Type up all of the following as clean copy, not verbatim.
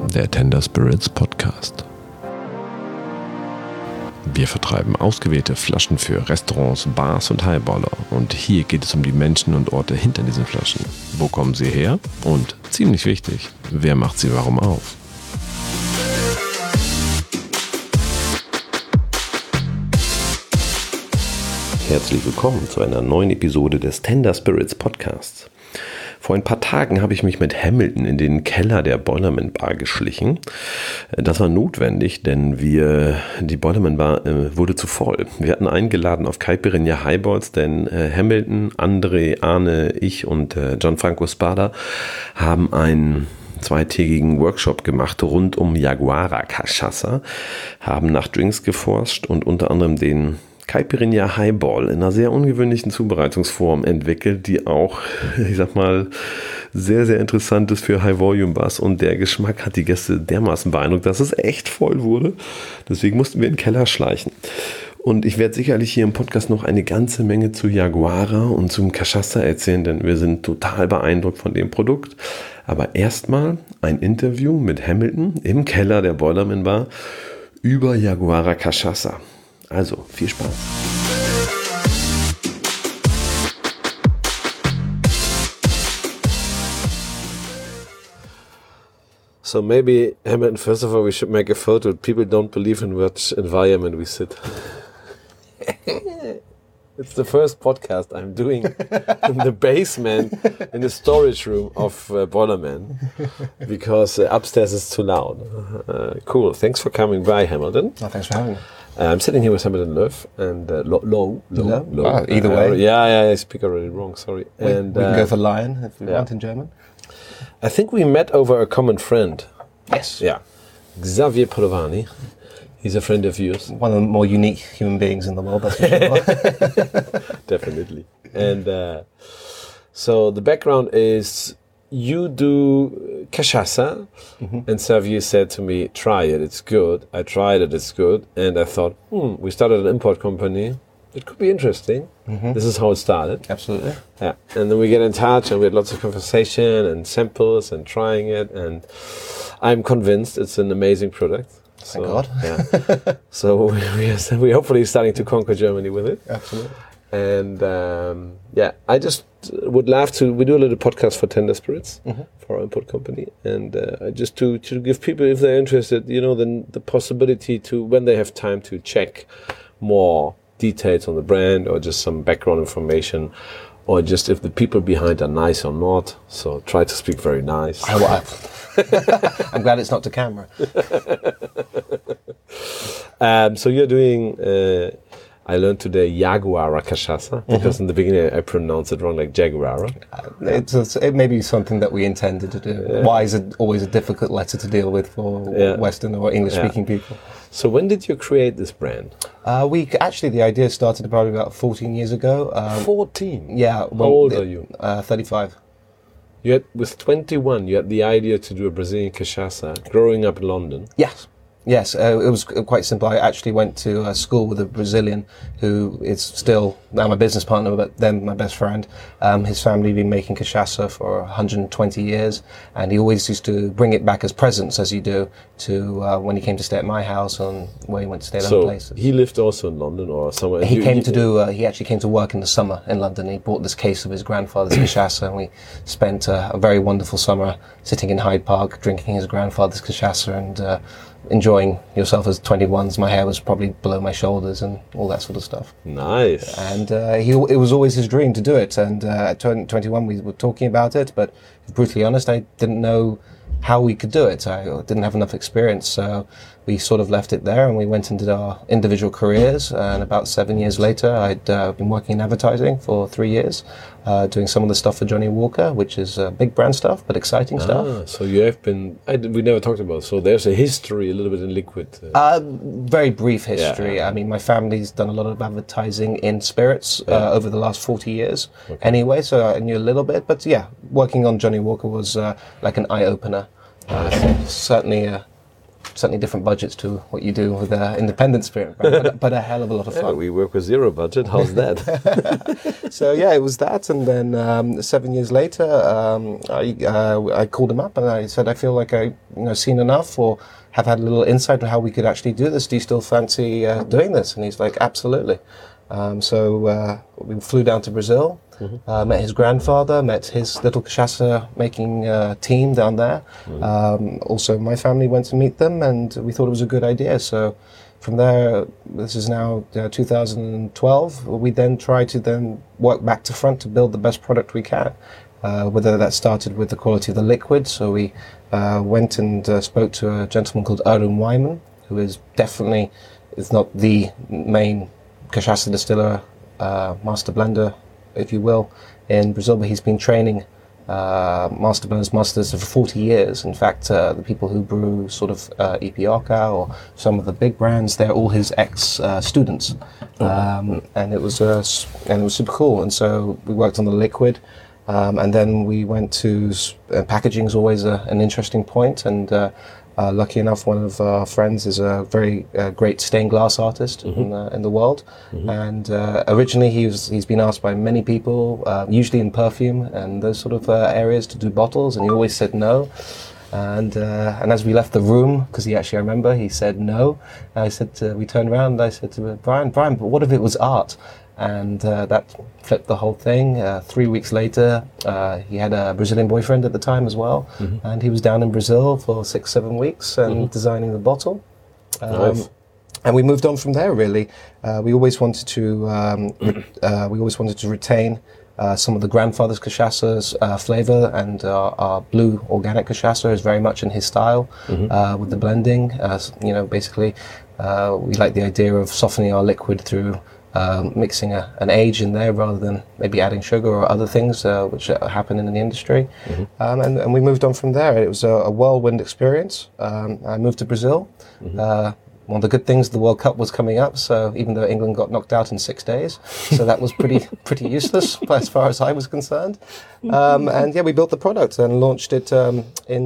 der Tender Spirits Podcast. Wir vertreiben ausgewählte Flaschen für Restaurants, Bars und Highballer. Und hier geht es um die Menschen und Orte hinter diesen Flaschen. Wo kommen sie her? Und, ziemlich wichtig, wer macht sie warum auf? Herzlich willkommen zu einer neuen Episode des Tender Spirits Podcasts. Vor ein paar Tagen habe ich mich mit Hamilton in den Keller der Boilerman Bar geschlichen. Das war notwendig, denn die Boilerman Bar wurde zu voll. Wir hatten eingeladen auf Caipirinha Highballs, denn Hamilton, André, Arne, ich und Gianfranco Spada haben einen zweitägigen Workshop gemacht rund um Yaguara Cachaça, haben nach Drinks geforscht und unter anderem den Caipirinha Highball in einer sehr ungewöhnlichen Zubereitungsform entwickelt, die auch, ich sag mal, sehr, sehr interessant ist für High-Volume-Bars, und der Geschmack hat die Gäste dermaßen beeindruckt, dass es echt voll wurde. Deswegen mussten wir in den Keller schleichen. Und ich werde sicherlich hier im Podcast noch eine ganze Menge zu Yaguara und zum Cachaça erzählen, denn wir sind total beeindruckt von dem Produkt. Aber erstmal ein Interview mit Hamilton im Keller der Boilerman Bar über Yaguara Cachaça. Also, viel Spaß. So maybe, Hamilton, first of all, we should make a photo. People don't believe in what environment we sit. It's the first podcast I'm doing in the basement, in the storage room of Boilerman, because upstairs is too loud. Cool. Thanks for coming by, Hamilton. Oh, thanks for having me. I'm sitting here with Hamilton Löw and Low. Either way. Yeah, I speak already wrong, sorry. We can go for Lion if we want in German. I think we met over a common friend. Yes. Yeah. Xavier Polovani. He's a friend of yours. One of the more unique human beings in the world, that's for sure. Definitely. And so the background is you do cachaça, and Xavier said to me, try it, it's good. I tried it, it's good. And I thought, we started an import company. It could be interesting. This is how it started. Absolutely. Yeah. And then we get in touch and we had lots of conversation and samples and trying it. And I'm convinced it's an amazing product. Thank God. Yeah. So we're hopefully starting to conquer Germany with it. Absolutely. And I just would love to. We do a little podcast for Tender Spirits for our import company, and just to give people, if they're interested, then the possibility to, when they have time, to check more details on the brand or just some background information, or just if the people behind are nice or not. So try to speak very nice. I'm glad it's not to camera. So you're doing. I learned today Yaguara Cachaça, because in the beginning I pronounced it wrong, like Jaguara. It may be something that we intended to do. Yeah. Y is always a difficult letter to deal with for Western or English-speaking people. So when did you create this brand? The idea started probably about 14 years ago. 14? Yeah. How old are you? 35. With 21, you had the idea to do a Brazilian cachaça, growing up in London. Yes, it was quite simple. I actually went to school with a Brazilian who is still now my business partner, but then my best friend. His family had been making cachaça for 120 years, and he always used to bring it back as presents, as you do, to when he came to stay at my house and where he went to stay at other places. So he lived also in London or somewhere? He actually came to work in the summer in London. He bought this case of his grandfather's cachaça, and we spent a very wonderful summer sitting in Hyde Park, drinking his grandfather's cachaça and enjoying yourself as 21s. My hair was probably below my shoulders and all that sort of stuff. Nice. And it was always his dream to do it. And at 21, we were talking about it. But to be brutally honest, I didn't know how we could do it. I didn't have enough experience. So we sort of left it there and we went and did our individual careers. And about 7 years later, I'd been working in advertising for 3 years, doing some of the stuff for Johnny Walker, which is big brand stuff, but exciting stuff. So you have been, we never talked about it. So there's a history a little bit in liquid. Very brief history. Yeah. I mean, my family's done a lot of advertising in spirits over the last 40 years anyway, so I knew a little bit. But yeah, working on Johnny Walker was like an eye-opener. Certainly certainly different budgets to what you do with independent spirit, but a hell of a lot of fun. Yeah, we work with zero budget. How's that? So yeah, it was that, and then 7 years later, I called him up and I said, I feel like I seen enough, or have had a little insight on how we could actually do this. Do you still fancy doing this? And he's like, absolutely. So we flew down to Brazil, met his grandfather, met his little cachaça making team down there. Also, my family went to meet them, and we thought it was a good idea. So from there, this is now 2012, we then try to then work back to front to build the best product we can. Whether that started with the quality of the liquid. So we went and spoke to a gentleman called Arun Wyman, who is definitely, if not the main cachaça distiller, master blender, if you will, in Brazil, but he's been training master blenders, masters for 40 years. In fact, the people who brew sort of Ipioca or some of the big brands, they're all his ex-students. And it was super cool. And so we worked on the liquid, and then we went to packaging is always an interesting point, and lucky enough, one of our friends is a very great stained glass artist in the world, and originally he's been asked by many people, usually in perfume and those sort of areas, to do bottles, and he always said no. And as we left the room, because I remember he said no. I said we turned around and I said to Brian, but what if it was art? And that flipped the whole thing. 3 weeks later, he had a Brazilian boyfriend at the time as well, and he was down in Brazil for 6-7 weeks and designing the bottle. Nice. And we moved on from there. Really, we always wanted to retain some of the grandfather's cachaça's flavor, and our blue organic cachaça is very much in his style with the blending. Basically, we like the idea of softening our liquid through mixing an age in there rather than maybe adding sugar or other things which happen in the industry. And we moved on from there. It was a whirlwind experience. I moved to Brazil. One of the good things, the World Cup was coming up, so even though England got knocked out in 6 days, so that was pretty useless as far as I was concerned. And yeah, we built the product and launched it in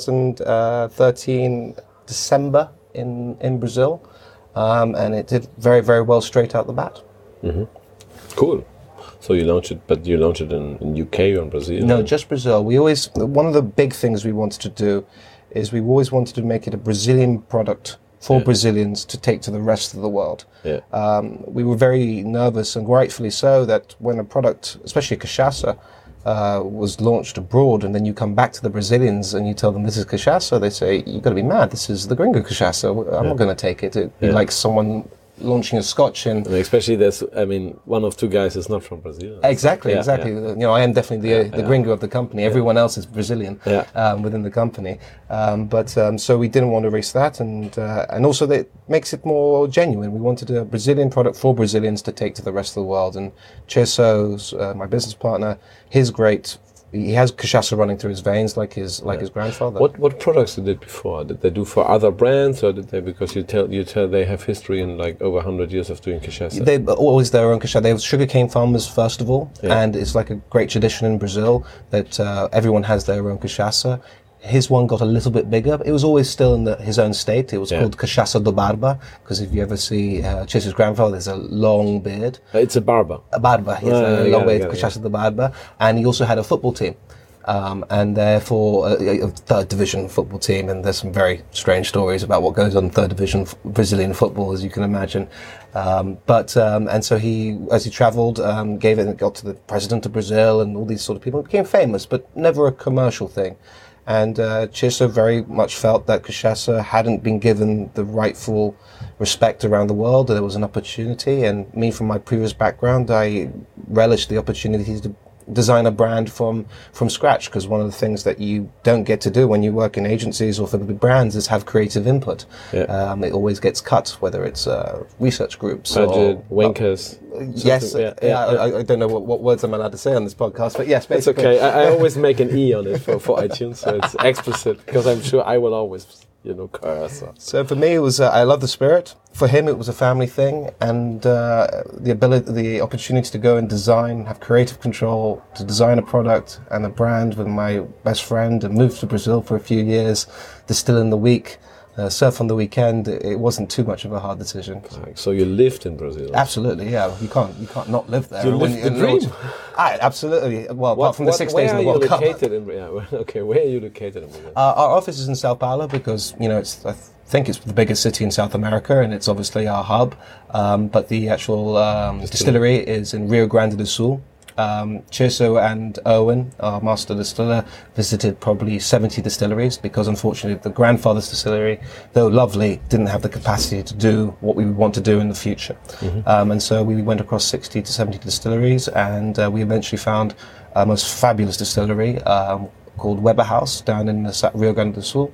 2013 December in Brazil. And it did very, very well straight out the bat. Cool. So you launched it in UK or in Brazil? No, just Brazil. One of the big things we wanted to do is we always wanted to make it a Brazilian product for Brazilians to take to the rest of the world. We were very nervous, and rightfully so, that when a product, especially cachaça, was launched abroad, and then you come back to the Brazilians and you tell them this is cachaça, they say, you've got to be mad, this is the gringo cachaça, I'm not going to take it. It'd be like someone launching a scotch and especially one of two guys is not from Brazil. Exactly. I am definitely the gringo of the company. Everyone else is Brazilian within the company. So we didn't want to risk that, and also that makes it more genuine. We wanted a Brazilian product for Brazilians to take to the rest of the world. And Cheso's, my business partner, he's great. He has cachaça running through his veins like his grandfather. What products did they before? Did they do for other brands, or did they, because you tell they have history in like over 100 years of doing cachaça? They always their own cachaça. They were sugarcane farmers first of all, and it's like a great tradition in Brazil that everyone has their own cachaça. His one got a little bit bigger, but it was always still in his own state. It was called Cachaça do Barba, because if you ever see Cheso's grandfather, there's a long beard. It's a barba. A barba, he has a long beard, Cachaça do Barba. And he also had a football team. And therefore, a third division football team, and there's some very strange stories about what goes on in third division Brazilian football, as you can imagine. And so he, as he traveled, gave it and got to the president of Brazil and all these sort of people. It became famous, but never a commercial thing. And Cheso very much felt that cachaça hadn't been given the rightful respect around the world, that there was an opportunity. And me, from my previous background, I relished the opportunity to design a brand from scratch, because one of the things that you don't get to do when you work in agencies or for the big brands is have creative input. It always gets cut, whether it's research groups budget, wankers. Yes, I don't know what words I'm allowed to say on this podcast, but yes, basically. It's okay. I always make an E on it for iTunes, so it's explicit, because I'm sure I will always curse. So for me, it was I love the spirit. For him, it was a family thing, and the opportunity to go and design, have creative control, to design a product and a brand with my best friend, and move to Brazil for a few years, distill in the week, surf on the weekend. It wasn't too much of a hard decision. So you lived in Brazil? Absolutely, yeah. You can't not live there. You lived the dream. Absolutely. Well, apart from the 6 days in the World Cup. Where are you located in Brazil? Our office is in Sao Paulo because, I think it's the biggest city in South America, and it's obviously our hub. But the actual distillery is in Rio Grande do Sul. Tirso and Owen, our master distiller, visited probably 70 distilleries because unfortunately the grandfather's distillery, though lovely, didn't have the capacity to do what we want to do in the future. And so we went across 60 to 70 distilleries, and we eventually found a most fabulous distillery called Weber House down in Rio Grande do Sul.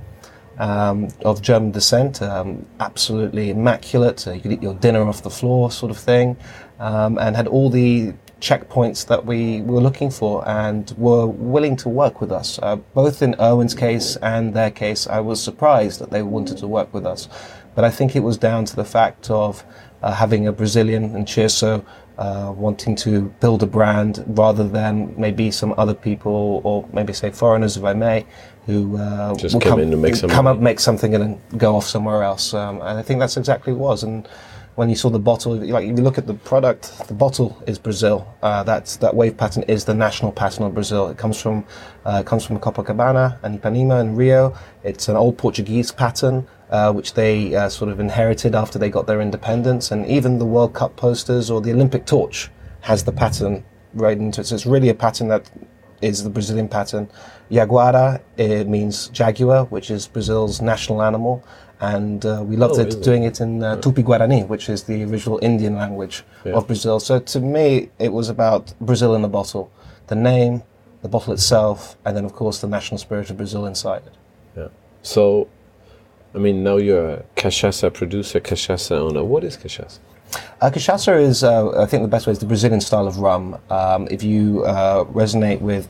Of German descent, absolutely immaculate. You could eat your dinner off the floor, sort of thing, and had all the checkpoints that we were looking for, and were willing to work with us. Both in Owen's case and their case, I was surprised that they wanted to work with us. But I think it was down to the fact of having a Brazilian and Tirso wanting to build a brand rather than maybe some other people, or maybe say foreigners, if I may, who just come in to make come up, make something, and then go off somewhere else. And I think that's exactly what it was. And when you saw the bottle, like if you look at the product, the bottle is Brazil. That wave pattern is the national pattern of Brazil. It comes from Copacabana and Ipanema and Rio. It's an old Portuguese pattern, which they sort of inherited after they got their independence. And even the World Cup posters or the Olympic torch has the pattern right into it. So it's really a pattern that is the Brazilian pattern. Jaguara, it means jaguar, which is Brazil's national animal. And we loved doing it in Tupi-Guarani, which is the original Indian language of Brazil. So to me, it was about Brazil in the bottle. The name, the bottle itself, and then, of course, the national spirit of Brazil inside it. Yeah. So, I mean, now you're a cachaça producer, cachaça owner. What is cachaça? Cachaça is, I think the best way is the Brazilian style of rum. If you resonate with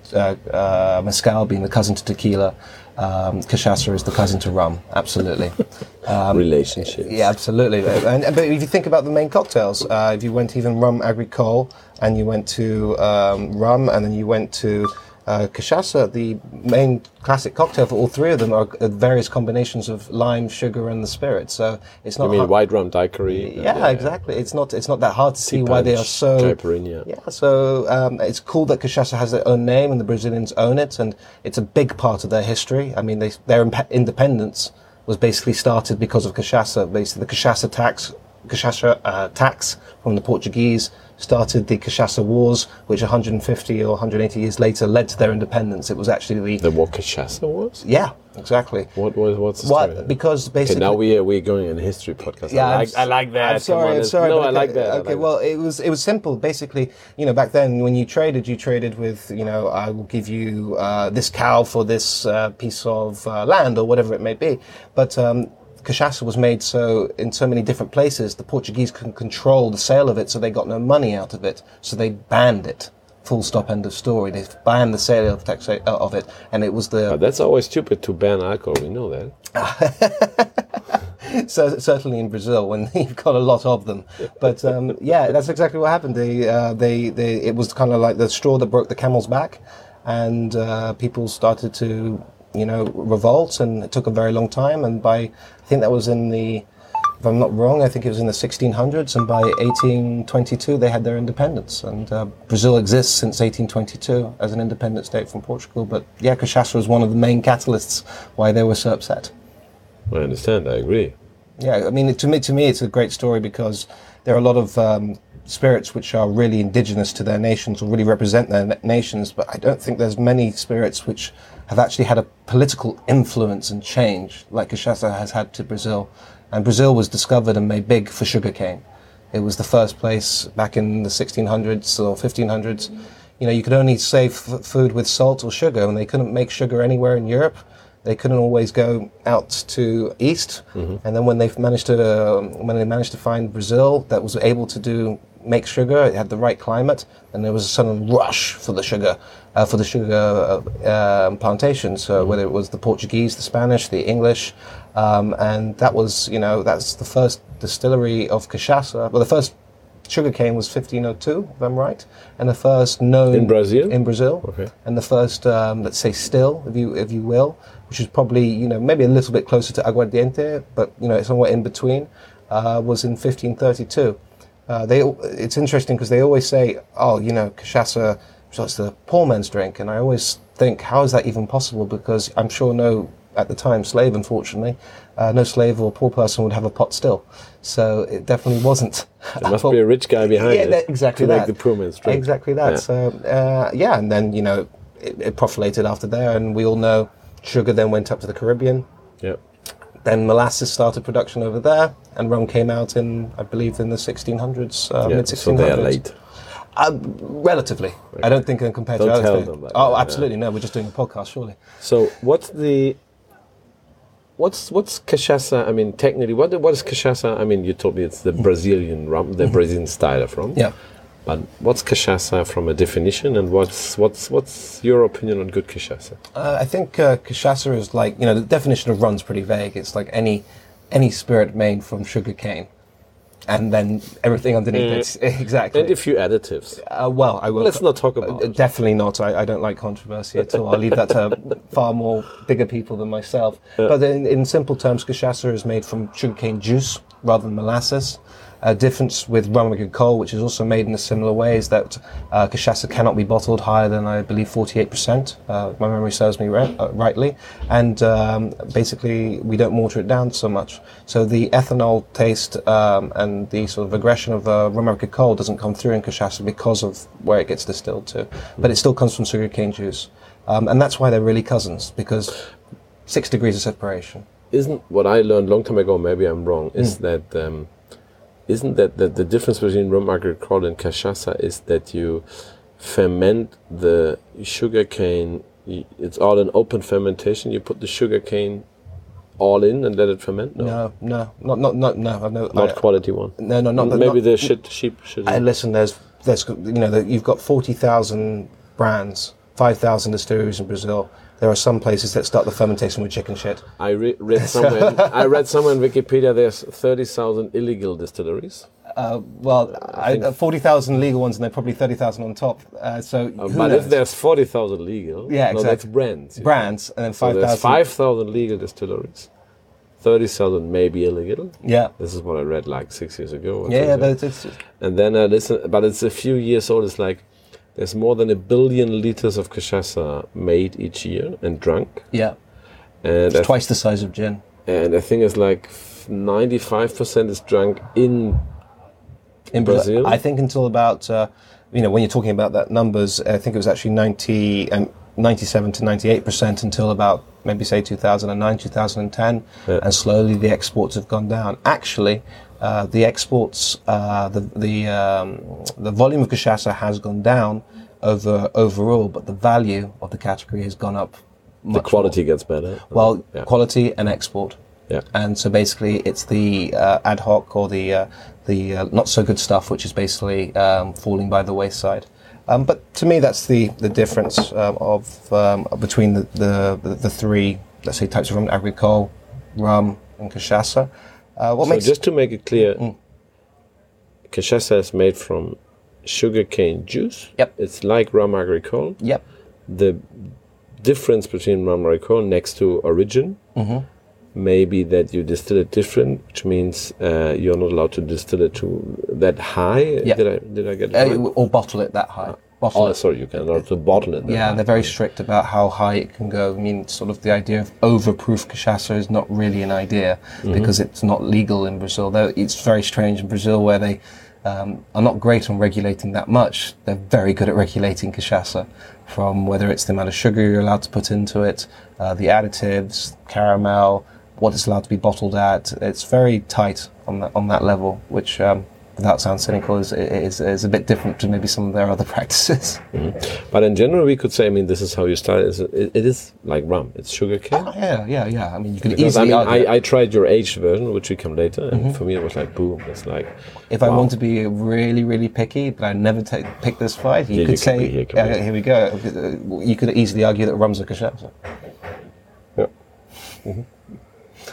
mezcal being the cousin to tequila, cachaça is the cousin to rum, absolutely. Relationships. Yeah, absolutely. But if you think about the main cocktails, if you went even rum agricole, and you went to rum, and then you went to cachaça, the main classic cocktail for all three of them are various combinations of lime, sugar, and the spirit. So it's not. You mean white rum daiquiri? Yeah, exactly. It's not that hard to see why they are so. Caipirinha. Yeah. So it's cool that cachaça has their own name and the Brazilians own it, and it's a big part of their history. I mean, their independence was basically started because of cachaça. Basically, the cachaça tax from the Portuguese started the Cachaça Wars, which 150 or 180 years later led to their independence. It was actually the what Cachaça was? Yeah, exactly. What's the story? Because basically, okay, now we're going in a history podcast. Yeah, I like that. I'm sorry. No, I like that. Okay, well, it was simple. Basically, back then when you traded with, I will give you this cow for this piece of land or whatever it may be, but. Cachaça was made so in so many different places, the Portuguese can control the sale of it, so they got no money out of it. So they banned it. Full stop, end of story. They banned the sale of it, and it was the... But that's always stupid to ban alcohol, we know that. So, certainly in Brazil, when you've got a lot of them. But yeah, that's exactly what happened. It was kind of like the straw that broke the camel's back, and people started to... revolt, and it took a very long time, and I think that was if I'm not wrong, I think it was in the 1600s, and by 1822 they had their independence, and Brazil exists since 1822 as an independent state from Portugal, but yeah, cachaça was one of the main catalysts why they were so upset. I understand, I agree. Yeah, I mean, to me it's a great story because there are a lot of spirits which are really indigenous to their nations or really represent their nations, but I don't think there's many spirits which have actually had a political influence and change like cachaça has had to Brazil. And Brazil was discovered and made big for sugarcane. It was the first place back in the 1600s or 1500s. You could only save food with salt or sugar, and they couldn't make sugar anywhere in Europe. They couldn't always go out to east. Mm-hmm. And then when they managed to find Brazil that was able to make sugar, it had the right climate, and there was a sudden rush for the sugar plantations. So whether it was the Portuguese, the Spanish, the English, and that was that's the first distillery of cachaça, well, the first sugarcane was 1502, if I'm right, and the first known In Brazil? In Brazil, Okay. and the first, let's say, still, if you will, which is probably maybe a little bit closer to aguardiente, but somewhere in between, was in 1532. It's interesting because they always say, cachaça, that's the poor man's drink, and I always think, how is that even possible? Because I'm sure at the time, slave, unfortunately, no slave or poor person would have a pot still. So it definitely wasn't. There must be a rich guy behind it exactly to that. make the poor man's drink. Exactly that. Yeah. So, and then, it proliferated after there, and we all know sugar then went up to the Caribbean. Yeah. Then molasses started production over there, and rum came out I believe, in the 1600s, mid-1600s. So they are late. Relatively. Okay. I don't think compared don't to other tell things. them that. Oh, absolutely. No, we're just doing a podcast, surely. So what's cachaça? I mean, technically, what is cachaça? I mean, you told me it's the Brazilian rum, the Brazilian style of rum. Yeah. But what's cachaça from a definition, and what's your opinion on good cachaça? I think cachaça is like, the definition of rum's pretty vague. It's like any spirit made from sugar cane. And then everything underneath it. Exactly. And a few additives. Well, I will. Let's not talk about it. Definitely not. I don't like controversy at all. I'll leave that to far more bigger people than myself. But in simple terms, cachaça is made from sugarcane juice rather than molasses. A difference with rum agricole, which is also made in a similar way, is that cachaça cannot be bottled higher than, I believe, 48%. My memory serves me rightly. And basically, we don't water it down so much. So the ethanol taste and the sort of aggression of rum agricole doesn't come through in cachaça because of where it gets distilled to. But it still comes from sugarcane juice. And that's why they're really cousins, because 6 degrees of separation. Isn't what I learned a long time ago, maybe I'm wrong, is that... Isn't that the difference between rum agricole and cachaça is that you ferment the sugarcane? It's all an open fermentation. You put the sugarcane all in and let it ferment. No, not quality one. No, not maybe not, the sheep should. Listen, there's you've got 40,000 brands, 5,000 distilleries in Brazil. There are some places that start the fermentation with chicken shit. I read somewhere. I read somewhere in Wikipedia. There's 30,000 illegal distilleries. 40,000 legal ones, and there are probably 30,000 on top. But if there's 40,000 legal, exactly. That's brands. Brands, and then 5,000. So there's 5,000 legal distilleries. 30,000 maybe illegal. Yeah. This is what I read like 6 years ago. But it's and then but it's a few years old. It's like. There's more than 1 billion liters of cachaça made each year and drunk. Yeah. And it's twice the size of gin. And I think it's like 95% is drunk in Brazil. I think until about, when you're talking about that numbers, I think it was actually 97 to 98% until about maybe say 2009, 2010. Yeah. And slowly the exports have gone down. Actually, the exports, the volume of cachaça has gone down overall, but the value of the category has gone up much. The quality more. Gets better. Well, quality and export. Yeah. And so basically, it's the ad hoc or the not so good stuff, which is basically falling by the wayside. But to me, that's the difference between the three, let's say, types of rum: agricole, rum, and cachaça. Just to make it clear, cachaça is made from sugarcane juice. Yep. It's like rum agricole. Yep. The difference between rum agricole next to origin may be that you distill it different, which means you're not allowed to distill it to that high. Yep. Did I get it right? Or bottle it that high. Sorry, you cannot to bottle it. Yeah, they're very strict about how high it can go. I mean, sort of the idea of overproof cachaça is not really an idea because it's not legal in Brazil. Though it's very strange in Brazil where they are not great on regulating that much. They're very good at regulating cachaça, from whether it's the amount of sugar you're allowed to put into it, the additives, caramel, what it's allowed to be bottled at. It's very tight on that level, which. Without sounding cynical, is a bit different to maybe some of their other practices. But in general, we could say, I mean, this is how you start. It is like rum. It's sugarcane. Yeah. I mean, you could easily argue. I tried your aged version, which we come later, and for me it was like, boom. It's like... If I want to be really, really picky, but I never pick this fight, you could say... Here we go. You could easily argue that rum's a cachaça. Yeah.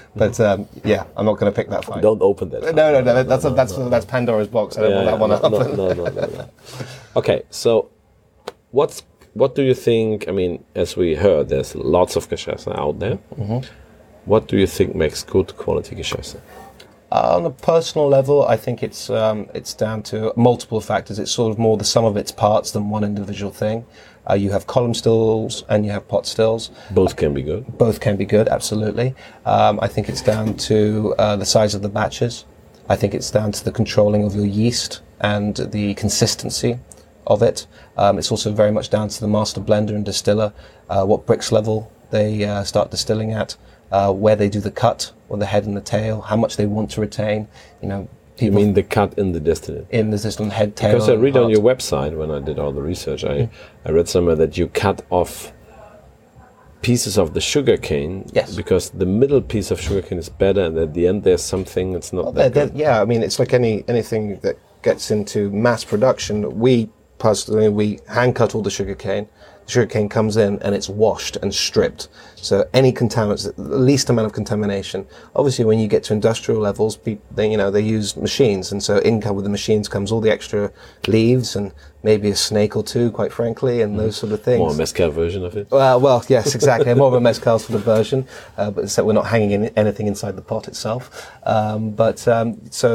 But yeah, I'm not going to pick that fight. Don't open that. No. That's Pandora's box. I don't want that one to happen. No. Okay, so what do you think? I mean, as we heard, there's lots of cachaça out there. What do you think makes good quality cachaça? On a personal level, I think it's down to multiple factors. It's sort of more the sum of its parts than one individual thing. You have column stills and you have pot stills. Both can be good. Both can be good, absolutely. I think it's down to the size of the batches. I think it's down to the controlling of your yeast and the consistency of it. It's also very much down to the master blender and distiller, what brix level they start distilling at, where they do the cut or the head and the tail, how much they want to retain. You mean the cut in the distillate? In the distillate head, tail. Because I read on your website, when I did all the research, I read somewhere that you cut off pieces of the sugar cane. Yes. Because the middle piece of sugar cane is better, and at the end there's something that's not that good. Yeah, I mean, it's like anything that gets into mass production. We hand cut all the sugar cane. The sugar cane comes in and it's washed and stripped. So any contaminants, the least amount of contamination. Obviously, when you get to industrial levels, they use machines, and so with the machines comes all the extra leaves and maybe a snake or two, quite frankly, and those sort of things. More a mezcal version of it. Well, yes, exactly. More of a mezcal sort of version, but except we're not hanging anything inside the pot itself. The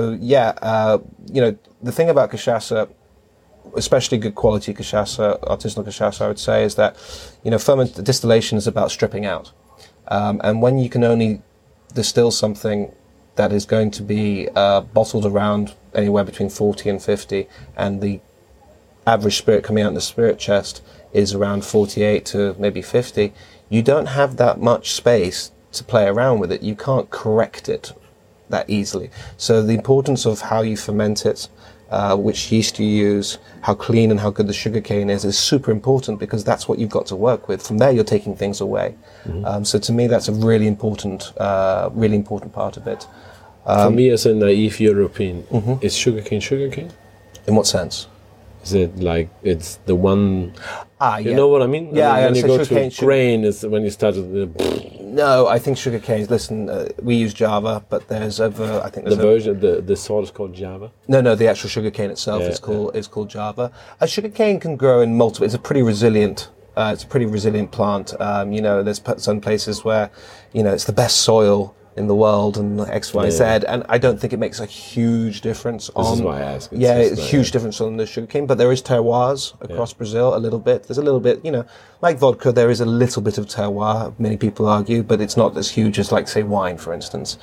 thing about cachaça, especially good quality cachaça, artisanal cachaça, I would say, is that, distillation is about stripping out. And when you can only distill something that is going to be bottled around anywhere between 40 and 50, and the average spirit coming out in the spirit chest is around 48 to maybe 50, you don't have that much space to play around with it. You can't correct it that easily. So the importance of how you ferment it, which yeast you use, how clean and how good the sugar cane is super important, because that's what you've got to work with. From there, you're taking things away. So to me, that's a really important part of it. For me, as a naive European, is sugarcane? In what sense? Is it like it's the one? You know what I mean? Yeah, when you go to grain, is when you start with the. No, I think sugar canes. Listen, we use Java, but there's over. I think the version, the sort is called Java. No, the actual sugar cane itself is called Java. A sugar cane can grow in multiple. It's a pretty resilient. It's a pretty resilient plant. There's some places where, it's the best soil in the world and X, Y, Z, and I don't think it makes a huge difference on. This is why I ask. It's a huge difference on the sugarcane, but there is terroirs across Brazil a little bit. There's a little bit, like vodka, there is a little bit of terroir, many people argue, but it's not as huge as, like, say, wine, for instance.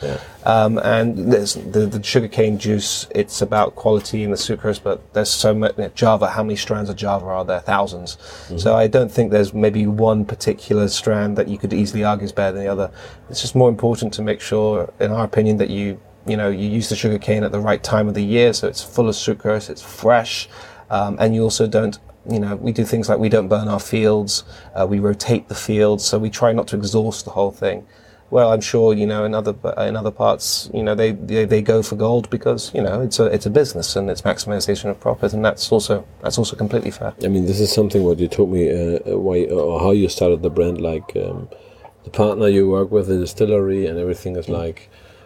And there's the sugarcane juice, it's about quality and the sucrose, but there's so much. Java, how many strands of Java are there? Thousands. So I don't think there's maybe one particular strand that you could easily argue is better than the other. It's just more important to make sure, in our opinion, that you use the sugar cane at the right time of the year, so it's full of sucrose, it's fresh, and you also don't. We do things like we don't burn our fields, we rotate the fields, so we try not to exhaust the whole thing. Well, I'm sure in other parts, they go for gold because it's a business and it's maximization of profit, and that's also completely fair. I mean, this is something what you told me how you started the brand, like. The partner you work with, the distillery, and everything is like,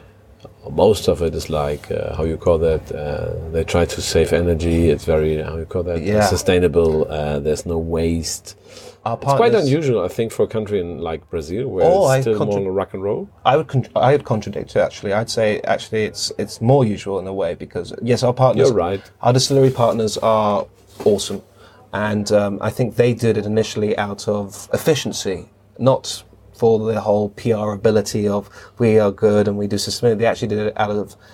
most of it is like, how you call that? They try to save energy. It's very, how you call that? Sustainable. There's no waste. It's quite unusual, I think, for a country like Brazil, where it's still more rock and roll. I would contradict it, actually. I'd say actually it's more usual in a way, because yes, our partners. You're right. Our distillery partners are awesome, and I think they did it initially out of efficiency, not for the whole PR ability of we are good and we do systematic. They actually did it out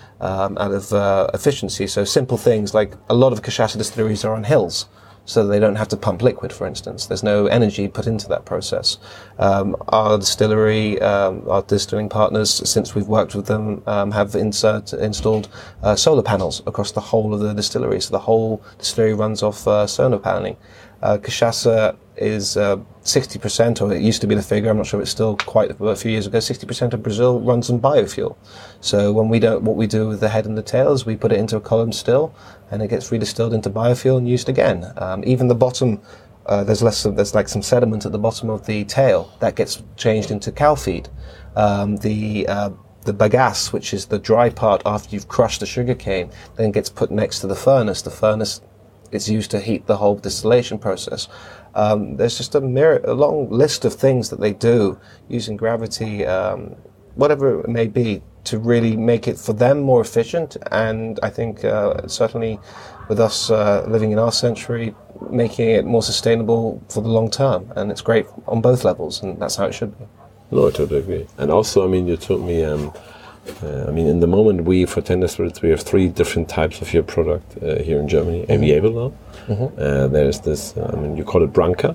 of efficiency. So simple things like a lot of cachaça distilleries are on hills, so they don't have to pump liquid, for instance. There's no energy put into that process. Our distillery, our distilling partners, since we've worked with them, have installed solar panels across the whole of the distillery. So the whole distillery runs off solar paneling. Cachaça is 60%, or it used to be the figure, I'm not sure if it's still quite, a few years ago, 60% of Brazil runs on biofuel. So what we do with the head and the tail is we put it into a column still, and it gets redistilled into biofuel and used again. Even the bottom, there's like some sediment at the bottom of the tail that gets changed into cow feed. The the bagasse, which is the dry part after you've crushed the sugarcane, then gets put next to the furnace. The furnace is used to heat the whole distillation process. There's just a long list of things that they do using gravity, whatever it may be, to really make it for them more efficient. And I think certainly with us living in our century, making it more sustainable for the long term. And it's great on both levels, and that's how it should be. No, I totally agree. And also, I mean, you told me, in the moment for Tender Spirits, we have 3 different types of your product here in Germany, available now. There's this, you call it Branca.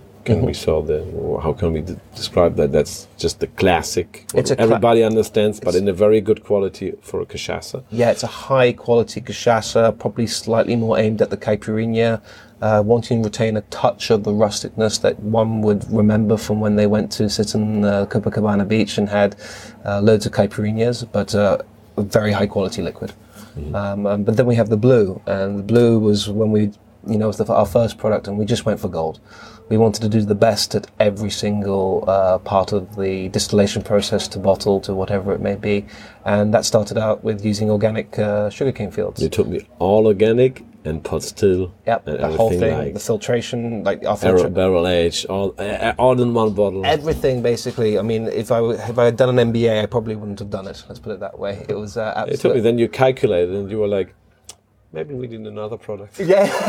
How can we describe that? That's just the classic. Everybody understands, but in a very good quality for a cachaça. Yeah, it's a high quality cachaça, probably slightly more aimed at the caipirinha, wanting to retain a touch of the rusticness that one would remember from when they went to sit on Copacabana Beach and had loads of caipirinhas, but a very high quality liquid. But then we have the blue, and the blue was when was our first product, and we just went for gold. We wanted to do the best at every single part of the distillation process, to bottle, to whatever it may be. And that started out with using organic sugarcane fields. You took me all organic and pot still. Yep, the whole thing, the filtration, like our barrel age, all in one bottle. Everything, basically. I mean, if I had done an MBA, I probably wouldn't have done it. Let's put it that way. It was absolutely. It took me. Then you calculated, and you were like, maybe we need another product.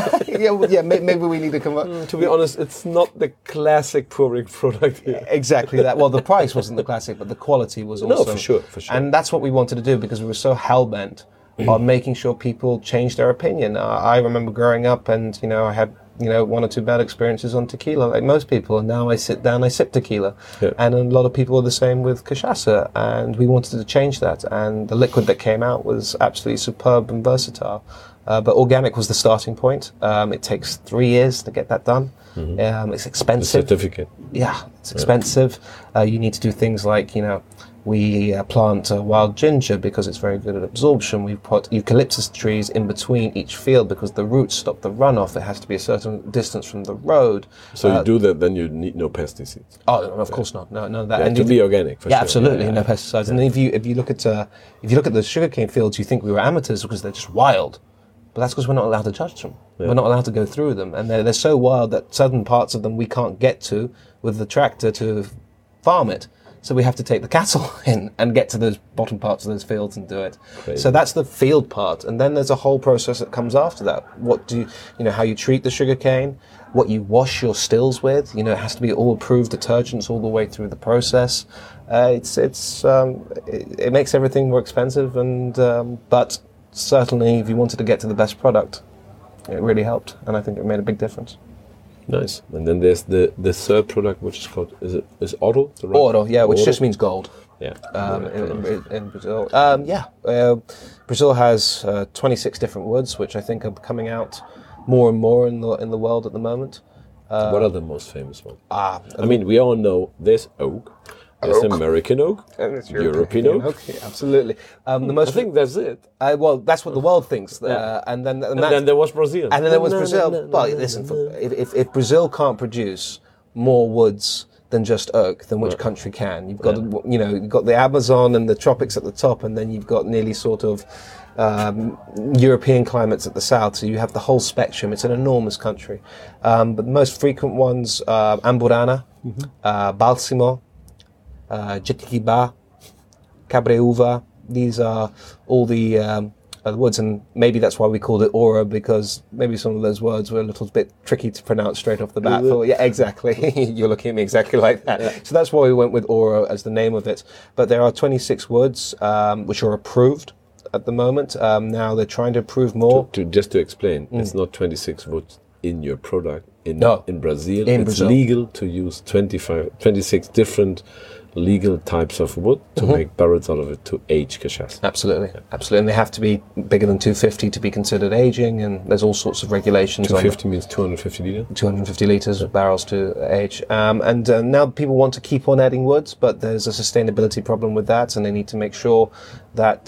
Maybe we need to come up. To be honest, it's not the classic pouring product here. Exactly that. Well, the price wasn't the classic, but the quality was also. No, for sure. And that's what we wanted to do, because we were so hell-bent on making sure people changed their opinion. I remember growing up, and I had 1 or 2 bad experiences on tequila, like most people, and now I sit down, I sip tequila. Yeah. And a lot of people are the same with cachaça, and we wanted to change that, and the liquid that came out was absolutely superb and versatile. But organic was the starting point. It takes 3 years to get that done. It's expensive. The certificate. Yeah, it's expensive. You need to do things like, we plant wild ginger because it's very good at absorption. We put eucalyptus trees in between each field because the roots stop the runoff. It has to be a certain distance from the road. So you do that, then you need no pesticides. Oh, no, of course not. No, that. And to be organic, for sure. Absolutely, no pesticides. Yeah. And if you look at the sugarcane fields, you think we were amateurs because they're just wild. But that's because we're not allowed to judge them. Yeah. We're not allowed to go through them. And they're so wild that certain parts of them we can't get to with the tractor to farm it. So we have to take the cattle in and get to those bottom parts of those fields and do it. Crazy. So that's the field part. And then there's a whole process that comes after that. How you treat the sugarcane, what you wash your stills with. It has to be all approved detergents all the way through the process. It makes everything more expensive, but certainly if you wanted to get to the best product, it really helped, and I think it made a big difference. Nice. And then there's the third product, which is called is Oro? Oro, yeah, which just means gold. Yeah. In Brazil. Brazil has 26 different woods, which I think are coming out more and more in the world at the moment. What are the most famous ones? We all know there's oak. There's American oak, European oak. Yeah, absolutely. I think that's it. Well, that's what the world thinks. Yeah. And then there was Brazil. And then there was Brazil. Well, listen, if Brazil can't produce more woods than just oak, then which country can? You've got you've got the Amazon and the tropics at the top, and then you've got nearly sort of European climates at the south, so you have the whole spectrum. It's an enormous country. But the most frequent ones, Amburana, Balsamo, Jequitibá, Cabreúva. These are all the woods, and maybe that's why we called it Oro, because maybe some of those words were a little bit tricky to pronounce straight off the bat. Yeah, exactly. You're looking at me exactly like that. Yeah. So that's why we went with Oro as the name of it. But there are 26 woods which are approved at the moment. Now they're trying to approve more. Just to explain, it's not 26 woods in your product. In Brazil, it's legal to use 26 different legal types of wood to make barrels out of it to age cachaça. Absolutely. And they have to be bigger than 250 to be considered aging, and there's all sorts of regulations. 250 means 250 litres? 250 litres of barrels to age. And now people want to keep on adding woods, but there's a sustainability problem with that, and they need to make sure that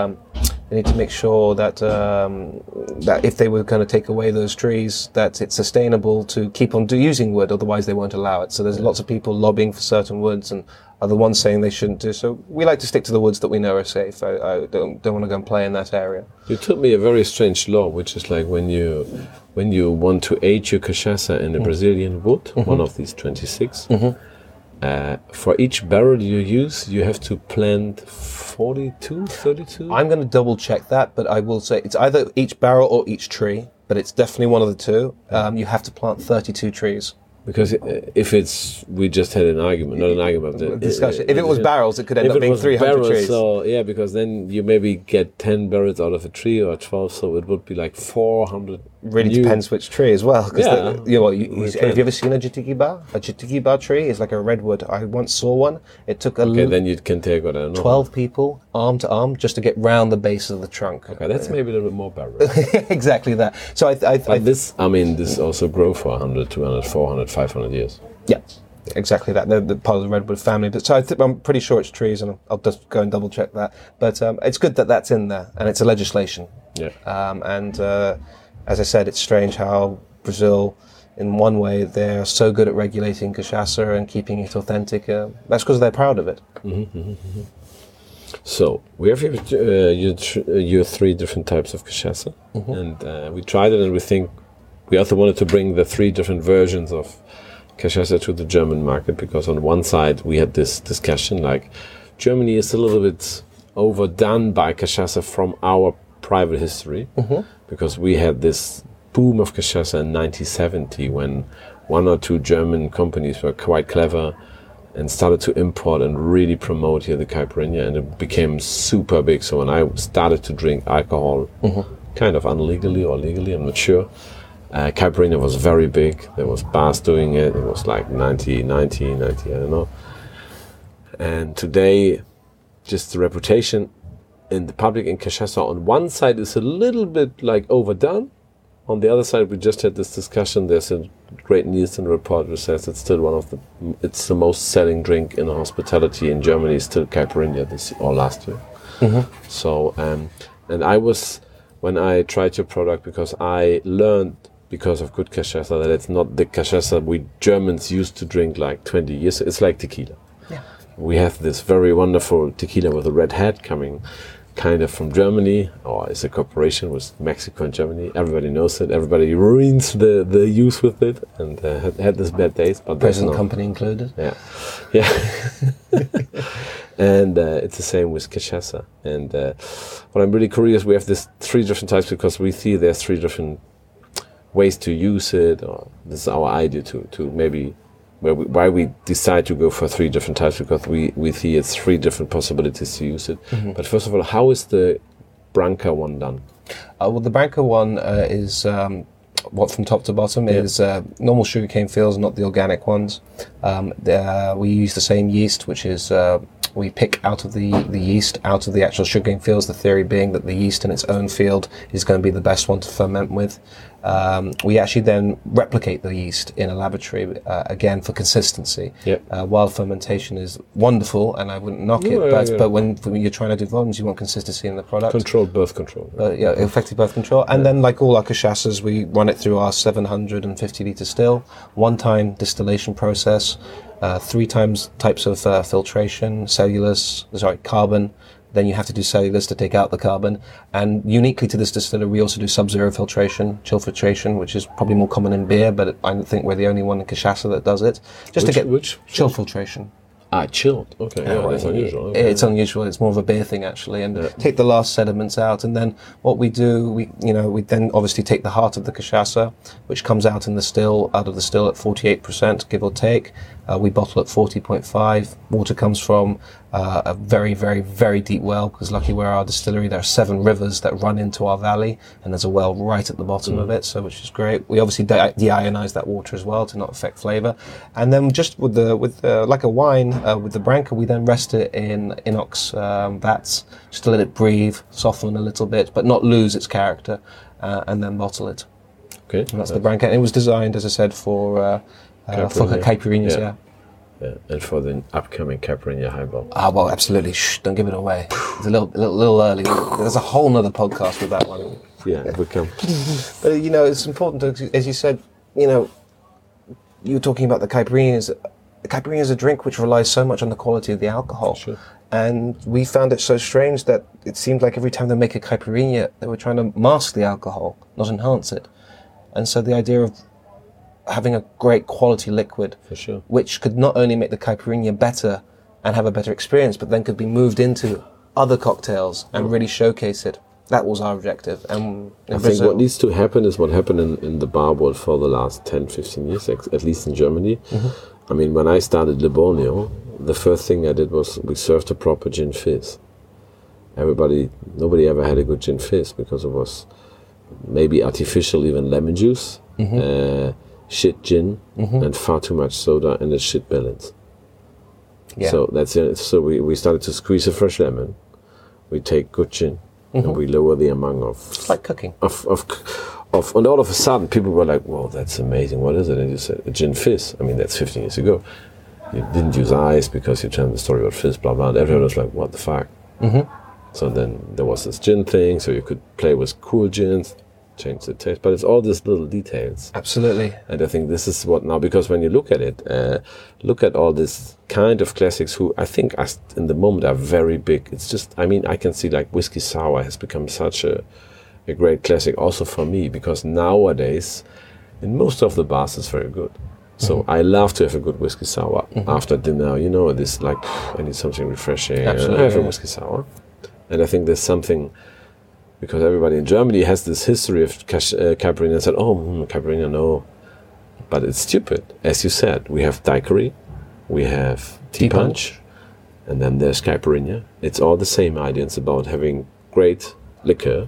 that if they were going to take away those trees, that it's sustainable to keep on using wood, otherwise they won't allow it. So there's lots of people lobbying for certain woods, and are the ones saying they shouldn't do. So we like to stick to the woods that we know are safe. I don't want to go and play in that area. You told me a very strange law, which is like when you want to age your cachaça in a Brazilian wood, one of these 26, for each barrel you use, you have to plant 42, 32? I'm going to double check that, but I will say it's either each barrel or each tree, but it's definitely one of the two. You have to plant 32 trees. Because if we just had an argument, not an argument, but discussion. If it was barrels, it could end up being 300 trees. So yeah, because then you maybe get 10 barrels out of a tree or 12, so it would be like 400. Really depends which tree as well. Yeah. Have you ever seen a jitigiba? A jitigiba tree is like a redwood. I once saw one. It took then you can take what I don't know. 12 people, arm to arm, just to get round the base of the trunk. Okay, that's maybe a little bit more barrel. Exactly that. So this also grow for 100, 200, 400, 500 years. Yeah. Exactly that. They're part of the redwood family. But so I'm pretty sure it's trees, and I'll just go and double check that. But it's good that that's in there, and it's a legislation. Yeah. As I said, it's strange how Brazil, in one way, they're so good at regulating cachaça and keeping it authentic. That's because they're proud of it. So we have your 3 different types of cachaça, and we tried it, and we think we also wanted to bring the 3 different versions of cachaça to the German market, because on one side we had this discussion like Germany is a little bit overdone by cachaça from our private history, because we had this boom of cachaça in 1970 when 1 or 2 German companies were quite clever and started to import and really promote here the caipirinha, and it became super big. So when I started to drink alcohol, kind of illegally or legally, I'm not sure, caipirinha was very big. There was bars doing it. It was like 90, I don't know. And today, just the reputation in the public in cachaça on one side is a little bit like overdone. On the other side, we just had this discussion. There's a great Nielsen report which says it's still it's the most selling drink in hospitality in Germany, still caipirinha last year. So, and I was, when I tried your product, because I learned, because of good cachaça, that it's not the cachaça we Germans used to drink like 20 years. It's like tequila. Yeah. We have this very wonderful tequila with a red hat coming kind of from Germany, or it's a cooperation with Mexico and Germany. Everybody knows it. Everybody ruins the use with it, and had this bad taste. But present company included. Yeah. And it's the same with cachaça. And what I'm really curious, we have this 3 different types, because we see there's 3 different ways to use it. Or this is our idea to maybe why we decide to go for 3 different types, because we see it's 3 different possibilities to use it. But first of all, how is the Branca one done? Well, the Branca one is what from top to bottom is normal sugarcane fields, not the organic ones. We use the same yeast, which is we pick out of the yeast out of the actual sugarcane fields. The theory being that the yeast in its own field is going to be the best one to ferment with. We actually then replicate the yeast in a laboratory again for consistency. While fermentation is wonderful, and I wouldn't knock it, but when you're trying to do volumes, you want consistency in the product. Birth control. Effective birth control. And then, like all our cachaças, we run it through our 750 litre still, 1-time distillation process, 3 types of filtration, carbon. Then you have to do cellulose to take out the carbon. And uniquely to this distiller, we also do sub-zero filtration, chill filtration, which is probably more common in beer, but I don't think we're the only one in cachaça that does it. Which chill filtration. Chilled. Okay, that's unusual. Okay. It's unusual. It's more of a beer thing, actually. And take the last sediments out, and then what we do, we then obviously take the heart of the cachaça, which comes out of the still at 48%, give or take. We bottle at 40.5. Water comes from a very, very, very deep well, because lucky where our distillery, there are 7 rivers that run into our valley, and there's a well right at the bottom of it, so which is great. We obviously deionize that water as well to not affect flavor. And then just with like a wine, with the Branca, we then rest it in inox vats, just to let it breathe, soften a little bit, but not lose its character, and then bottle it. Okay. And that's the Branca. And it was designed, as I said, for caipirinhas, and for the upcoming caipirinha highball. Well, absolutely. Shh, don't give it away. It's a little early. There's a whole nother podcast with that one. Yeah, we can. But it's important to, as you said, you were talking about the caipirinhas. caipirinha is a drink which relies so much on the quality of the alcohol. Sure. And we found it so strange that it seemed like every time they make a caipirinha, they were trying to mask the alcohol, not enhance it. And so the idea of having a great quality liquid, For sure. which could not only make the caipirinha better and have a better experience, but then could be moved into other cocktails and really showcase it. That was our objective. And in I think Brazil, what needs to happen is what happened in the bar world for the last 10, 15 years, at least in Germany. I mean, when I started Le Borneo, the first thing I did was we served a proper gin fizz. Nobody ever had a good gin fizz because it was maybe artificial, even lemon juice, shit gin, and far too much soda and a shit balance. Yeah. So that's it. So we started to squeeze a fresh lemon. We take good gin and we lower the amount it's like cooking. and all of a sudden people were like, "Whoa, that's amazing! What is it?" And you said, "A gin fizz." I mean, that's 15 years ago. You didn't use ice because you told the story about fizz, blah blah. And everyone was like, "What the fuck?" So then there was this gin thing, so you could play with cool gins, change the taste, but it's all these little details. Absolutely. And I think this is what now, because when you look at it, look at all this kind of classics who I think in the moment are very big. It's just, I mean, I can see like Whiskey Sour has become such a great classic also for me, because nowadays in most of the bars it's very good. So I love to have a good Whiskey Sour after dinner, you know, this like, I need something refreshing. Absolutely, I have a yeah. Whiskey Sour. And I think there's something, because everybody in Germany has this history of caipirinha and said, caipirinha, no. But it's stupid. As you said, we have daiquiri, we have tea punch, and then there's caipirinha. It's all the same idea. It's about having great liquor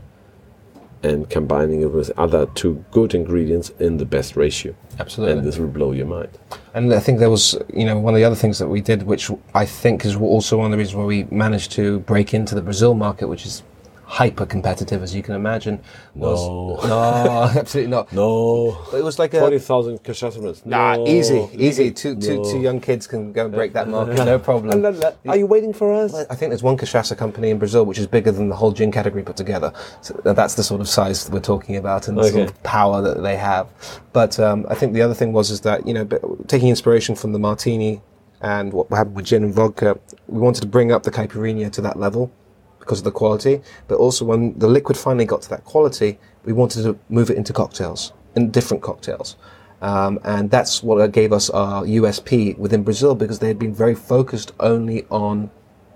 and combining it with other two good ingredients in the best ratio. Absolutely. And this will blow your mind. And I think there was, one of the other things that we did, which I think is also one of the reasons why we managed to break into the Brazil market, which is hyper competitive, as you can imagine. No, absolutely not. No. But it was like 40,000 cachaça. easy. Two young kids can go and break that market, no problem. Are you waiting for us? I think there's one cachaça company in Brazil which is bigger than the whole gin category put together. So that's the sort of size that we're talking about and the sort of power that they have. But I think the other thing is that, taking inspiration from the martini and what happened with gin and vodka, we wanted to bring up the caipirinha to that level because of the quality. But also when the liquid finally got to that quality, we wanted to move it into cocktails, in different cocktails. And that's what gave us our USP within Brazil, because they had been very focused only on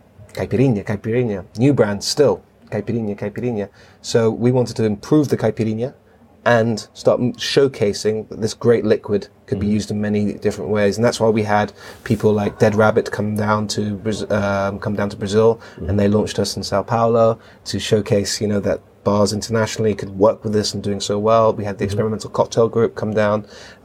caipirinha, new brand still, caipirinha. So we wanted to improve the caipirinha and start showcasing that this great liquid could be used in many different ways. And that's why we had people like Dead Rabbit come down to Brazil, and they launched us in Sao Paulo to showcase, that bars internationally could work with this and doing so well. We had the Experimental Cocktail Group come down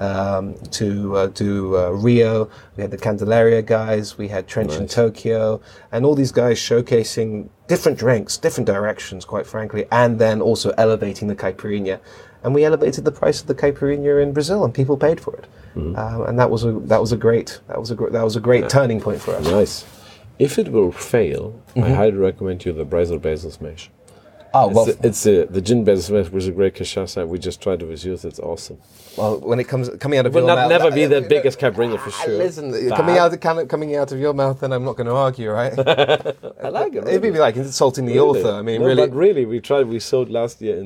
to do Rio. We had the Candelaria guys. We had Trench in Tokyo, and all these guys showcasing different drinks, different directions, quite frankly, and then also elevating the caipirinha. And we elevated the price of the caipirinha in Brazil, and people paid for it. And that was a great turning point for us. Nice. If it will fail, I highly recommend you the Brazil Basil Smash. Oh, well, It's the gin Basil Smash was a great cachaça. We just tried it with you. It's awesome. well, when it comes coming out of It will your mouth, never be the biggest caipirinha for sure. Listen, But- coming out of your mouth, then I'm not going to argue, right? I like it. It'd be like insulting the author. I mean, No, really. But really, we sold last year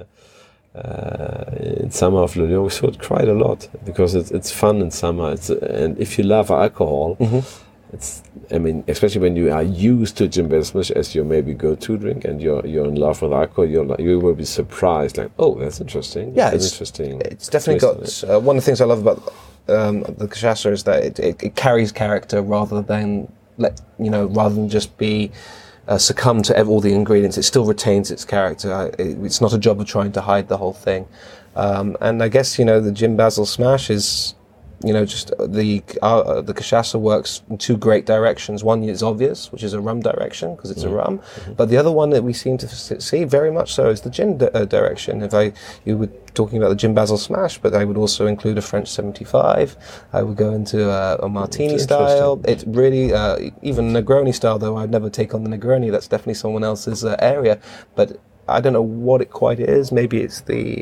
in summer of Le Lion. We sold quite a lot because it's fun in summer. And if you love alcohol, especially when you are used to gin Basil Smash as your maybe go-to drink, and you're in love with alcohol, you will be surprised. Like, oh, that's interesting. Yeah, that's it's interesting. It's definitely got one of the things I love about the cachaça is that it carries character rather than just be succumb to all the ingredients. It still retains its character. It's not a job of trying to hide the whole thing. And I guess the gin Basil Smash is just the cachaça works in two great directions. One is obvious, which is a rum direction because it's a rum, but the other one that we seem to see very much so is the gin direction. You were talking about the gin Basil Smash, but I would also include a French 75. I would go into a martini style. It really even Negroni style, though I'd never take on the Negroni. That's definitely someone else's area, but I don't know what it quite is. Maybe it's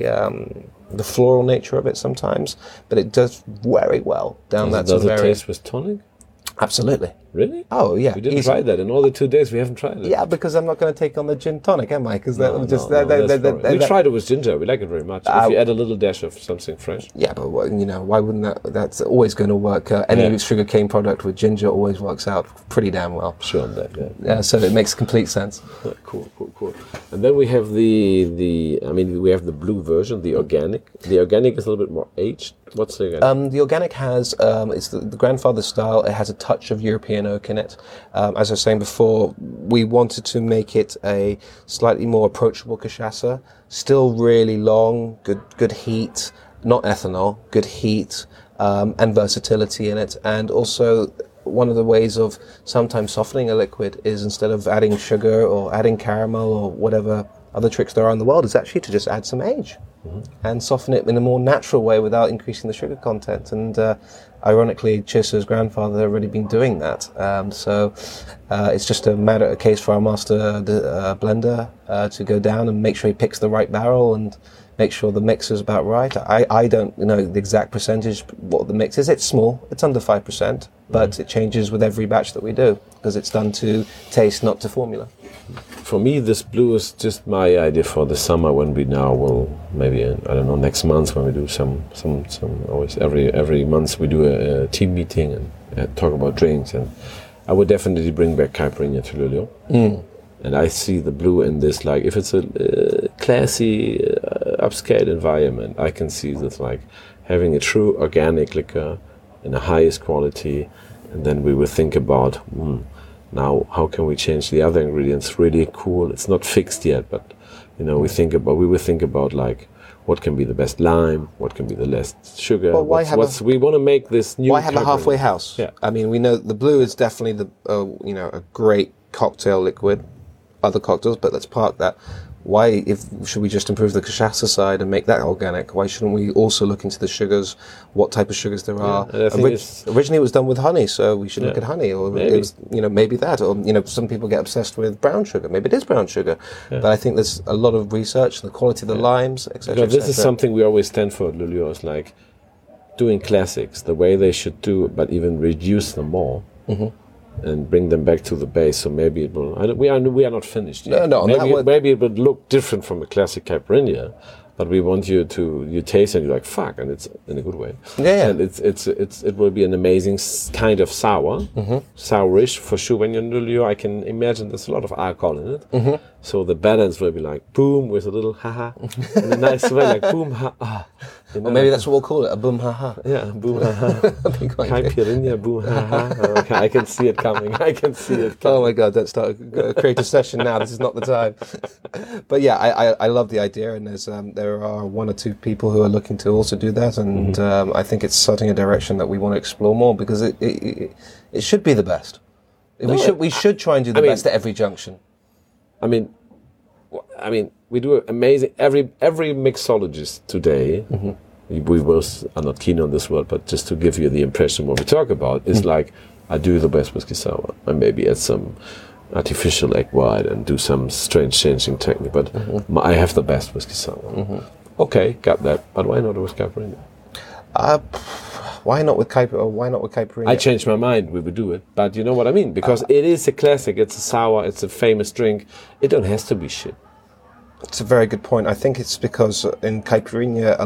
the floral nature of it sometimes, but it does very well down that sort of area. Does it taste with tonic? Absolutely. Really? Oh, yeah. We didn't try that. In all the 2 days, we haven't tried it. Yeah, because I'm not going to take on the gin tonic, am I? Because that would just... We tried it with ginger. We like it very much. If you add a little dash of something fresh. Yeah, but why wouldn't that... That's always going to work. Any sugarcane product with ginger always works out pretty damn well. Sure on that, yeah. Yeah, so it makes complete sense. Cool. And then we have we have the blue version, the organic. The organic is a little bit more aged. What's the organic? The organic has, it's the grandfather style. It has a touch of European oak in it. As I was saying before, we wanted to make it a slightly more approachable cachaça. Still really long, good heat, not ethanol, good heat, and versatility in it. And also, one of the ways of sometimes softening a liquid is instead of adding sugar or adding caramel or whatever other tricks there are in the world, is actually to just add some age. And soften it in a more natural way without increasing the sugar content. And ironically, Chirsa's grandfather had already been doing that. So it's just a case for our master blender to go down and make sure he picks the right barrel and make sure the mix is about right. I don't know the exact percentage, what the mix is. It's small. It's under 5%, but it changes with every batch that we do because it's done to taste, not to formula. For me, this blue is just my idea for the summer when we now will maybe next month when we do some always every month we do a team meeting and talk about drinks, and I would definitely bring back Caipirinha to Lulio. And I see the blue in this, like if it's a classy upscale environment, I can see this like having a true organic liquor in the highest quality, and then we will think about now, how can we change the other ingredients? Really cool. It's not fixed yet, but we will think about like what can be the best lime, what can be the less sugar. Well, we want to make this new. Why have a halfway house? Yeah. I mean, we know the blue is definitely a great cocktail liquid. Other cocktails, but let's park that. Why, should we just improve the cachaça side and make that organic? Why shouldn't we also look into the sugars, what type of sugars there are? Originally it was done with honey, so we should look at honey, or maybe. It was, maybe that, or some people get obsessed with brown sugar. Maybe it is brown sugar, but I think there's a lot of research, the quality of the limes, etc. This is something we always stand for at Lulio, is like doing classics the way they should do, but even reduce them more. And bring them back to the base, so maybe it will. We are not finished yet. No. Maybe it would look different from a classic Caipirinha, but we want you taste and you're like fuck, and it's in a good way. Yeah. And it will be an amazing kind of sour, sourish for sure. When you're in Lulio, I can imagine there's a lot of alcohol in it, so the balance will be like boom with a little haha, and a nice way like boom ha. Or maybe that's what we'll call it, a boom ha-ha. Yeah, boom ha-ha. Caipirinha, boom ha-ha. Okay, I can see it coming. Oh my God, don't create a session now. This is not the time. But yeah, I love the idea, and there are one or two people who are looking to also do that, and I think it's starting a direction that we want to explore more, because it should be the best. We should try and do the best at every junction. I mean, we do amazing. Every mixologist today, we both are not keen on this word, but just to give you the impression what we talk about is like, I do the best whiskey sour, and maybe add some artificial egg white and do some strange changing technique, but I have the best whiskey sour. Okay, got that. But why not with Caipirinha? Why not with Caipirinha? I changed my mind. We would do it, but you know what I mean, because it is a classic. It's a sour. It's a famous drink. It don't has to be shit. It's a very good point. I think it's because in Caipirinha,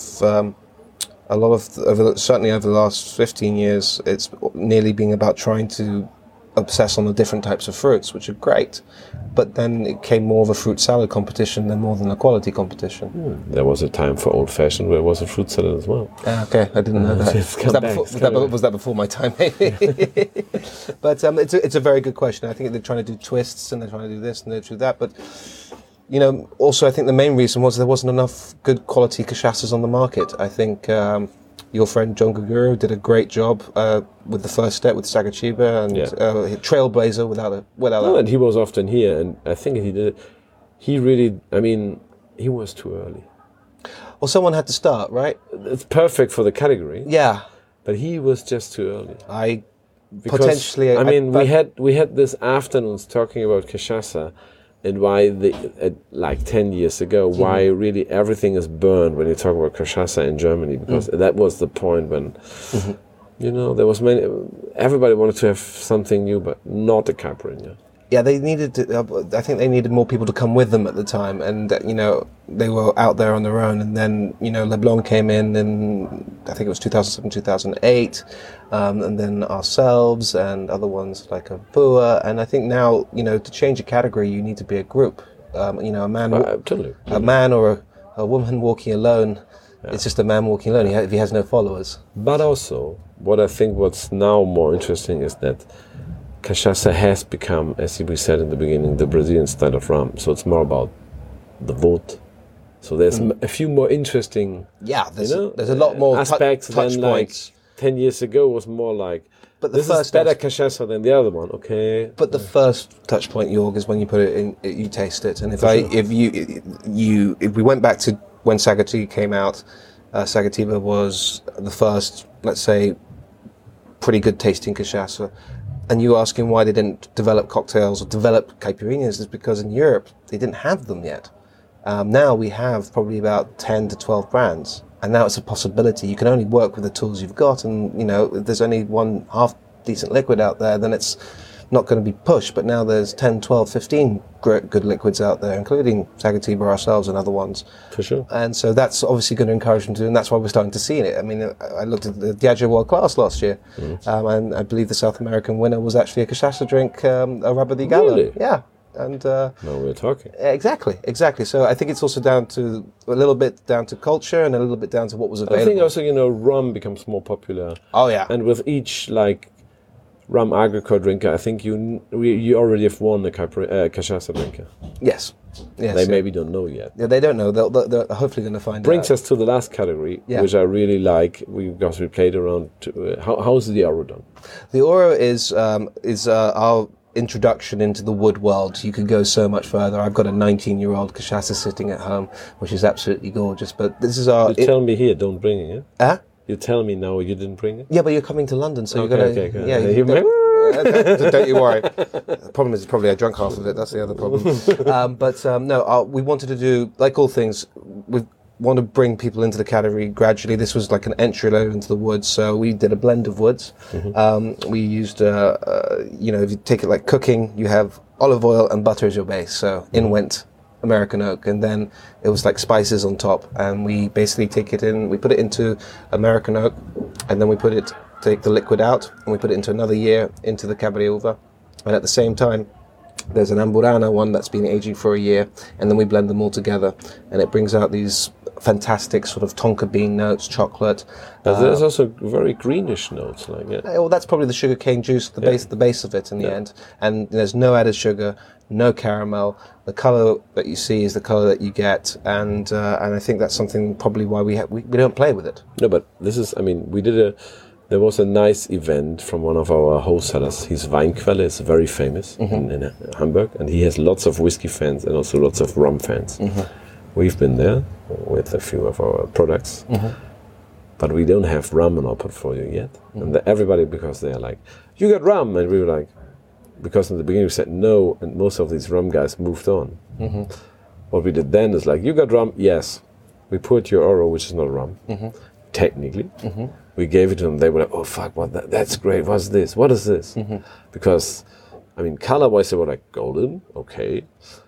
certainly over the last 15 years, it's nearly been about trying to obsess on the different types of fruits, which are great. But then it came more of a fruit salad competition more than a quality competition. There was a time for old fashioned where it was a fruit salad as well. Okay, I didn't know that. Was that before my time? But it's a very good question. I think they're trying to do twists and they're trying to do this and they're trying to do that, but also I think the main reason was there wasn't enough good quality cachaças on the market. I think your friend John Gaguro did a great job with the first step with Sagachiba and Trailblazer without that. And he was often here, and I think he did. He really, he was too early. Well, someone had to start, right? It's perfect for the category. Yeah, but he was just too early. We had this afternoons talking about cachaça, and why like 10 years ago, why really everything is burned when you talk about cachaça in Germany, because that was the point when, you know, there was everybody wanted to have something new, but not a caipirinha. Yeah, they needed to, I think they needed more people to come with them at the time, and you know, they were out there on their own, and then, you know, Leblanc came in I think it was 2007, 2008, and then ourselves and other ones like a Bua, and I think now, you know, to change a category you need to be a group, you know, a man or a woman walking alone. It's just a man walking alone if he has no followers. But also, what I think what's now more interesting is that cachaça has become, as we said in the beginning, the Brazilian style of rum. So it's more about the vote. So there's a few more interesting, there's a lot more aspects touch than like points. 10 years ago was more like, but this is better cachaça than the other one, okay? But the first touch point, Jorg, is when you put it in, you taste it. And if we went back to when Sagatiba came out, Sagatiba was the first, let's say, pretty good tasting cachaça. And you asking why they didn't develop cocktails or develop caipirinhas is because in Europe they didn't have them yet. Now we have probably about 10 to 12 brands, and now it's a possibility. You can only work with the tools you've got, and you know, if there's only one half decent liquid out there, then it's not going to be pushed. But now there's 10, 12, 15 good liquids out there, including Sagatiba, ourselves, and other ones. For sure. And so that's obviously going to encourage them to, and that's why we're starting to see it. I mean, I looked at the Diageo World Class last year, and I believe the South American winner was actually a cachaça drink, a Raba de Galo. Really? Yeah. And now we're talking. Exactly. So I think it's also down to a little bit down to culture and a little bit down to what was available. I think also, you know, rum becomes more popular. Oh yeah. And with each like rum agricole drinker, I think you already have won a cachaça drinker. Yes. They maybe don't know yet. Yeah, they don't know. They're hopefully going to find out. Brings us to the last category, which I really like, because we played around. How's the Oro done? The Oro is our introduction into the wood world. You could go so much further. I've got a 19-year-old cachaça sitting at home, which is absolutely gorgeous. But this is our. You tell me here, don't bring it. Yeah? Huh? You tell me now you didn't bring it? Yeah, but you're coming to London, so okay, you're going to... Yeah, don't you worry. The problem is probably I drank half of it. That's the other problem. No, we wanted to do, like all things, we want to bring people into the category gradually. This was like an entry level into the woods, so we did a blend of woods. We used, if you take it like cooking, you have olive oil and butter as your base. So in went American oak, and then it was like spices on top, and we basically we put it into American oak, and then we take the liquid out, and we put it into another year into the Cabernet Uva, and at the same time there's an Amburana one that's been aging for a year, and then we blend them all together, and it brings out these fantastic sort of tonka bean notes, chocolate. There's also very greenish notes, like well, that's probably the sugarcane juice, the base of it in the end. And there's no added sugar, no caramel. The color that you see is the color that you get, and I think that's something probably why we don't play with it. No, but this is, I mean, there was a nice event from one of our wholesalers. His Weinquelle is very famous in Hamburg, and he has lots of whiskey fans and also lots of rum fans. We've been there with a few of our products, but we don't have rum in our portfolio yet. And everybody, because they are like, you got rum, and we were like, because in the beginning we said no, and most of these rum guys moved on. What we did then is like, you got rum? Yes. We put your Oro, which is not rum, technically. We gave it to them. They were like, oh, fuck, that's great. What's this? What is this? Because, I mean, color-wise, they were like, golden, okay.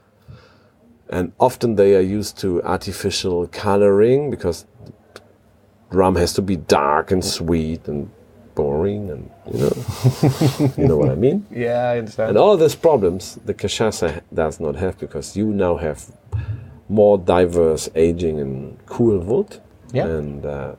And often they are used to artificial coloring, because rum has to be dark and sweet and boring, and you know what I mean? Yeah, I understand. And all these problems the cachaça does not have, because you now have more diverse aging and cool wood. Yeah. And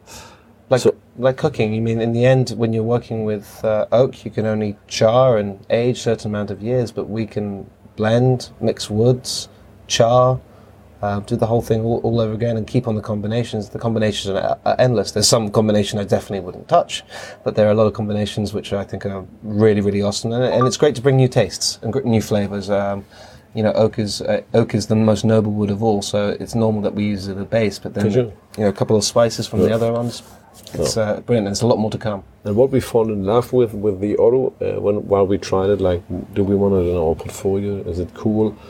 like cooking, you mean in the end, when you're working with oak, you can only char and age a certain amount of years, but we can blend, mix woods, char, do the whole thing all over again, and keep on the combinations. The combinations are endless. There's some combination I definitely wouldn't touch, but there are a lot of combinations which I think are really, really awesome, and it's great to bring new tastes and new flavors. Oak is the most noble wood of all, so it's normal that we use it as a base, but then a couple of spices from the other ones. It's brilliant, and there's a lot more to come. And what we fall in love with the Oro, while we tried it, like, do we want it in our portfolio? Is it cool?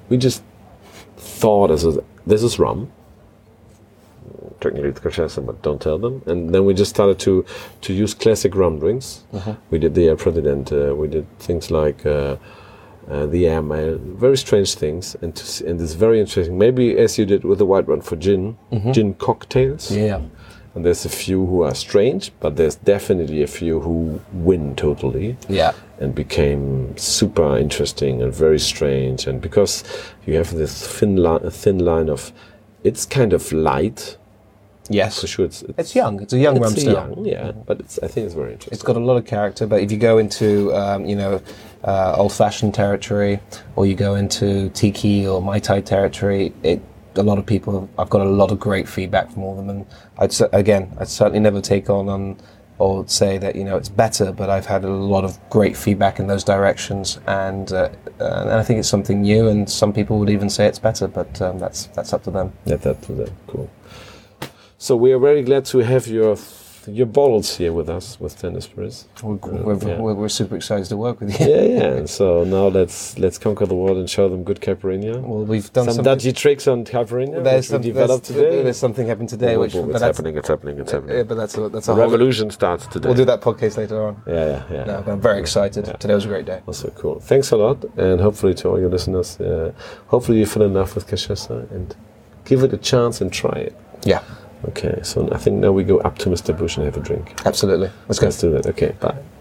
we just thought this is rum. Technically it's cachaça, but don't tell them. And then we just started to use classic rum drinks. We did the Air President. We did things like the Air Mail. Very strange things, and it's very interesting. Maybe as you did with the white one for gin, gin cocktails. Yeah. And there's a few who are strange, but there's definitely a few who win totally. Yeah. And became super interesting and very strange. And because you have this thin line of, it's kind of light. Yes. For sure. It's young. It's a young rum still. Young, yeah, but I think it's very interesting. It's got a lot of character, but if you go into, old-fashioned territory, or you go into tiki or Mai Tai territory, a lot of people, I've got a lot of great feedback from all of them, and I'd certainly never take on or say that it's better, but I've had a lot of great feedback in those directions, and I think it's something new, and some people would even say it's better, but that's up to them. Yeah, that's up to them. Cool. So we are very glad to have your bottles here with us with Tender Spirits. We're super excited to work with you. Yeah. So now let's conquer the world and show them good Caipirinha. Well, we've done some dodgy tricks on Caipirinha. There's something happened today. It's happening. Yeah, but that's a revolution starts today. We'll do that podcast later on. Yeah. No, but I'm very excited. Yeah. Today was a great day. Also cool. Thanks a lot, and hopefully to all your listeners, hopefully you feel enough with cachaça and give it a chance and try it. Yeah. Okay, so I think now we go up to Mr. Bush and have a drink. Absolutely. Let's go. Let's do that. Okay, bye.